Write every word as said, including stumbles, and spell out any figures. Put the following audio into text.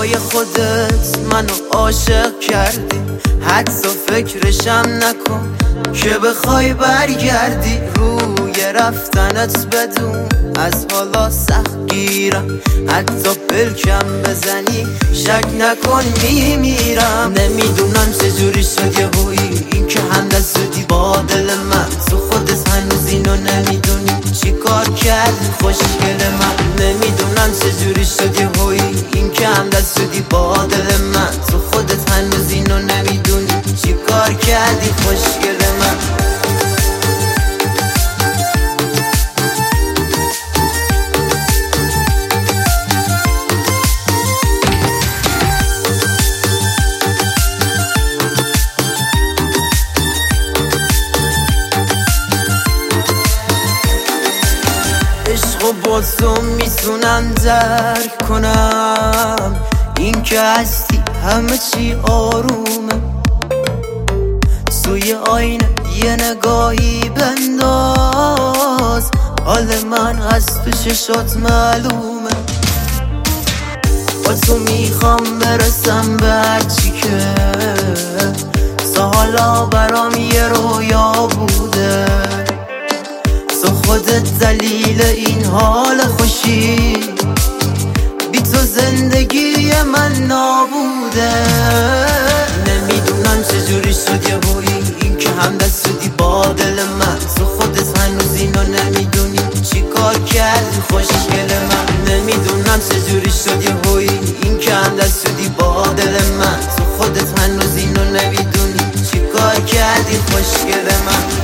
برای خودت منو عاشق کردی، حتی فکرشم نکن که بخوای برگردی. روی رفتنت بدون از حالا سخت گیرم، حتی پلکم بزنی شک نکن میمیرم. نمیدونم چجوری شد یهویی این که همدست شدی با دل من، تو خودت هنوز اینو نمیدونی چی کار کردی خوشگل من. نمیدونم چجوری شد یهویی این که همدست شدی با دل من، تو خودت هنوز اینو نمیدونی چی کار کردی خوشگل من. عشقو با تو میتونم درک کنم، این که هستی همه چی آرومه. توی آینه یه نگاهی بنداز، حال من از تو چشات معلومه. با تو میخوام برسم به هرچی که تا حالا برام یه رویا بوده. تو خودت دلیل این حال خوشی، بی تو زندگی من نابوده. نمیدونم چجوری شد یهویی این که همدست شدی با دل من، تو خودت هنوز اینو نمیدونی چی کار کردی خوشگل من. نمیدونم چجوری شد یهویی این که همدست شدی با دل من، تو خودت هنوز اینو نمیدونی چی کار کردی خوشگل من.